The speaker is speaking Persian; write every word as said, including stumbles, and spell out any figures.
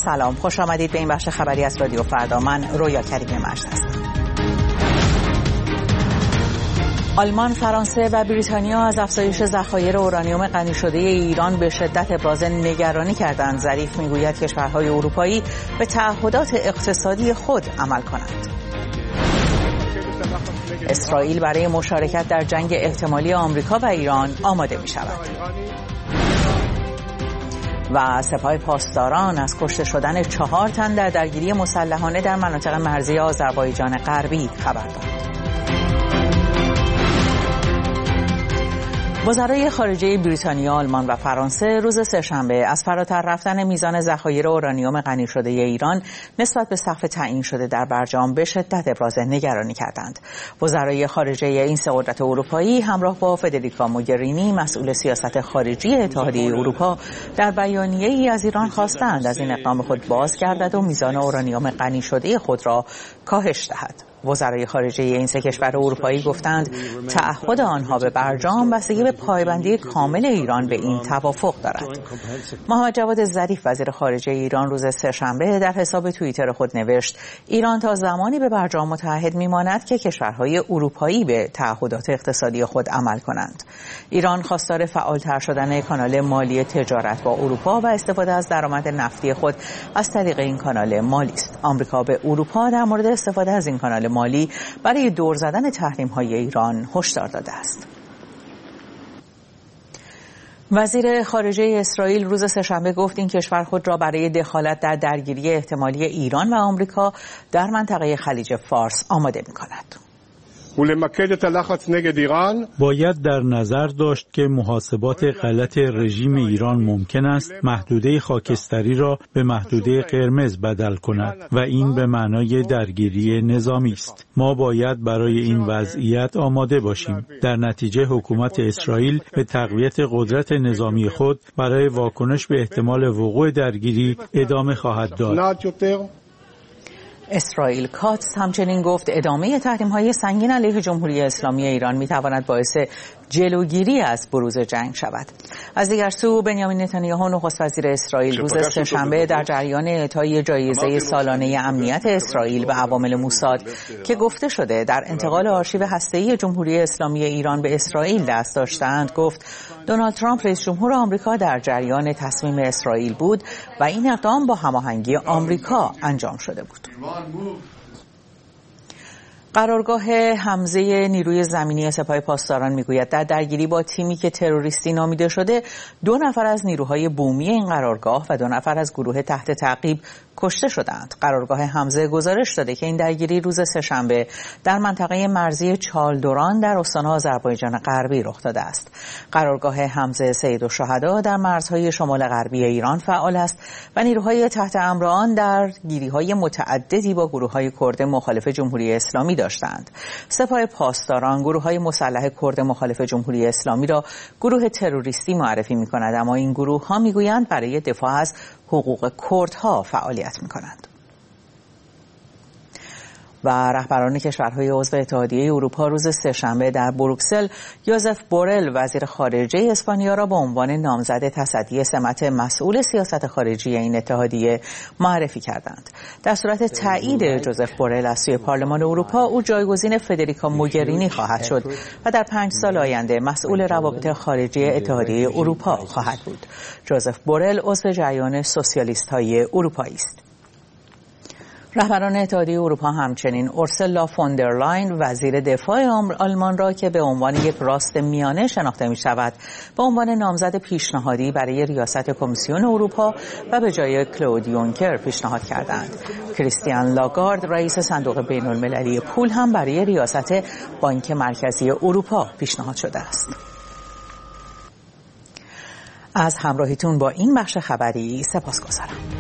سلام، خوش آمدید به این بخش خبری از رادیو فردا. من رویا کریمی مجد هستم. آلمان، فرانسه و بریتانیا از افزایش ذخایر اورانیوم غنی شده ایران به شدت ابراز نگرانی کردند. ظریف میگوید کشورهای اروپایی به تعهدات اقتصادی خود عمل کنند. اسرائیل برای مشارکت در جنگ احتمالی آمریکا و ایران آماده می شود. و سپاه پاسداران از کشته شدن چهار تن در درگیری مسلحانه در مناطق مرزی آذربایجان غربی خبر داد. وزرای خارجه بریتانیا، آلمان و فرانسه روز سه‌شنبه از فراتر رفتن میزان ذخایر اورانیوم غنی شده ایران نسبت به سقف تعیین شده در برجام به شدت ابراز نگرانی کردند. وزرای خارجه این سه قدرت اروپایی همراه با فدریکا موگرینی، مسئول سیاست خارجی اتحادیه اروپا، در بیانیه‌ای از ایران خواستند از این اقدام خود باز گردد و میزان اورانیوم غنی شده خود را کاهش دهد. وزرای خارجه این سه کشور اروپایی گفتند تعهد آنها به برجام بستگی به پایبندی کامل ایران به این توافق دارد. محمد جواد ظریف وزیر خارجه ایران روز سه‌شنبه در حساب توییتر خود نوشت ایران تا زمانی به برجام متعهد میماند که کشورهای اروپایی به تعهدات اقتصادی خود عمل کنند. ایران خواستار فعالتر شدن کانال مالی تجارت با اروپا و استفاده از درآمد نفتی خود از طریق این کانال مالی است. آمریکا به اروپا در مورد استفاده از این کانال مالی برای دور زدن تحریم‌های ایران هشدار داده است. وزیر خارجه اسرائیل روز سه‌شنبه گفت این کشور خود را برای دخالت در درگیری احتمالی ایران و آمریکا در منطقه خلیج فارس آماده می‌کند. باید در نظر داشت که محاسبات غلط رژیم ایران ممکن است محدوده خاکستری را به محدوده قرمز بدل کند و این به معنای درگیری نظامی است. ما باید برای این وضعیت آماده باشیم. در نتیجه حکومت اسرائیل به تقویت قدرت نظامی خود برای واکنش به احتمال وقوع درگیری ادامه خواهد داد. اسرائیل کاتس همچنین گفت ادامه تحریم‌های سنگین علیه جمهوری اسلامی ایران می‌تواند باعث جلوگیری از بروز جنگ شود. از دیگر سو بنیامین نتانیاهو نخست وزیر اسرائیل روز سه‌شنبه در جریان اعطای جایزه سالانه امنیت اسرائیل به عوامل موساد که گفته شده در انتقال آرشیو هسته‌ای جمهوری اسلامی ایران به اسرائیل دست داشتند گفت دونالد ترامپ رئیس جمهور آمریکا در جریان تصمیم اسرائیل بود و این اقدام با هماهنگی آمریکا انجام شده بود. قرارگاه حمزه نیروی زمینی سپاه پاسداران میگوید در درگیری با تیمی که تروریستی نامیده شده دو نفر از نیروهای بومی این قرارگاه و دو نفر از گروه تحت تعقیب کشته شدند. قرارگاه حمزه گزارش داده که این درگیری روز سه‌شنبه در منطقه مرزی چالدوران در استان آذربایجان غربی رخ داده است. قرارگاه حمزه سید الشهدا در مرزهای شمال غربی ایران فعال است و نیروهای تحت امر آن درگیری‌های متعددی با گروه‌های کرد مخالف جمهوری اسلامی داشتند. سپاه پاسداران گروه‌های مسلح کرد مخالف جمهوری اسلامی را گروه تروریستی معرفی می‌کند، اما این گروه‌ها می‌گویند برای دفاع از حقوق کردها فعالیت می‌کنند. و رهبران کشورهای عضو اتحادیه اروپا روز سه‌شنبه در بروکسل یوزف بورل وزیر خارجه اسپانیا را به عنوان نامزد تصدی سمت مسئول سیاست خارجی این اتحادیه معرفی کردند. در صورت تایید جوزف بورل از سوی پارلمان اروپا او جایگزین فدریکا موگرینی خواهد شد و در پنج سال آینده مسئول روابط خارجی اتحادیه اروپا خواهد بود. جوزف بورل عضو جریان سوسیالیست‌های اروپایی است. رهبران اتحادیه اروپا همچنین اورسولا فون در لاین وزیر دفاع آلمان را که به عنوان یک راست میانه شناخته می شود به عنوان نامزد پیشنهادی برای ریاست کمیسیون اروپا و به جای کلود یونکر پیشنهاد کردند. کریستیان لاگارد رئیس صندوق بین المللی پول هم برای ریاست بانک مرکزی اروپا پیشنهاد شده است. از همراهیتون با این بخش خبری سپاسگزارم.